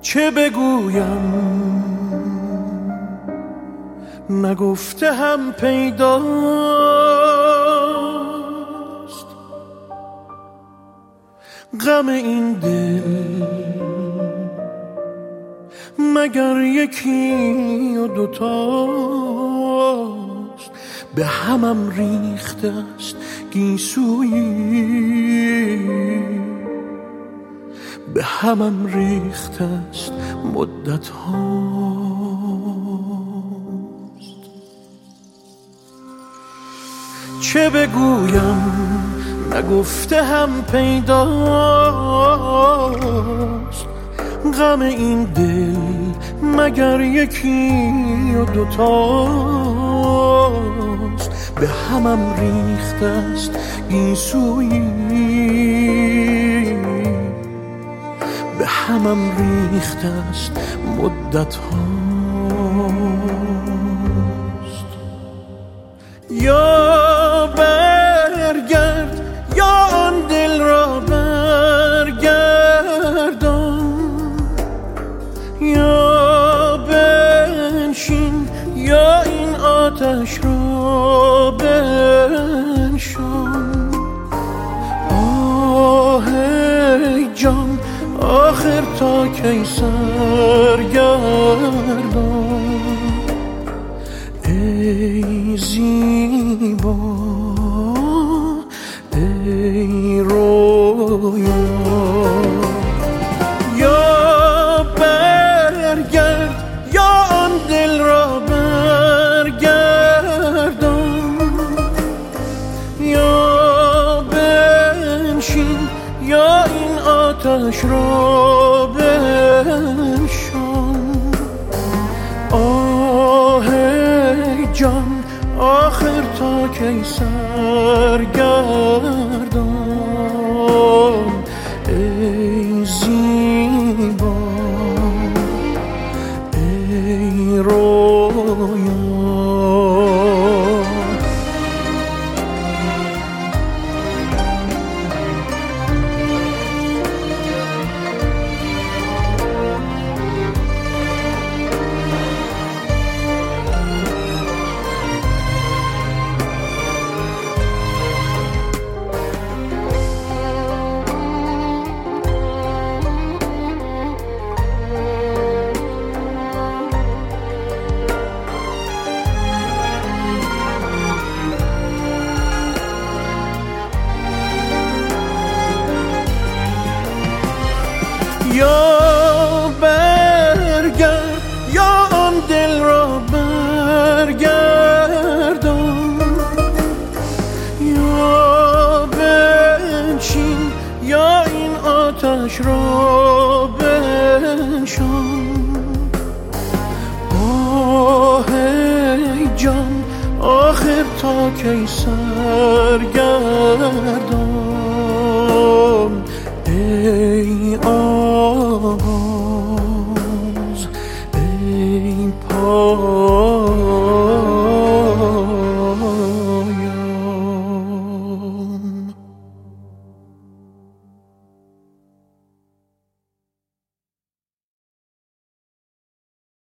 چه بگویم نگفته هم پیداست، غم این دل مگر یکی و دوتاست. به همم ریخته است گیسویی، به همم ریخته است مدت هاست. چه بگویم نگفته هم پیداست، غم این دل مگر یکی و دوتاست. به همم ریخته است گیسویی، به همم ریخته است مدت هاست. یا برگرد یا آن دل را برگردان، یا بنشین یا این آتش را بنشان. آه ای جان آخر تا کی سرگردان، ای زیبا ای رویا. یا برگرد یا آن دل را برگردان، یا بنشین یا این آتش را بنشان. آه ای جان آخر تا کی سرگردان، ای زیبا ای رویا. یا برگرد یا آن دل را برگردان، یا بنشین یا این آتش را بنشان. آه ای جان آخر تا کی سرگردان، ای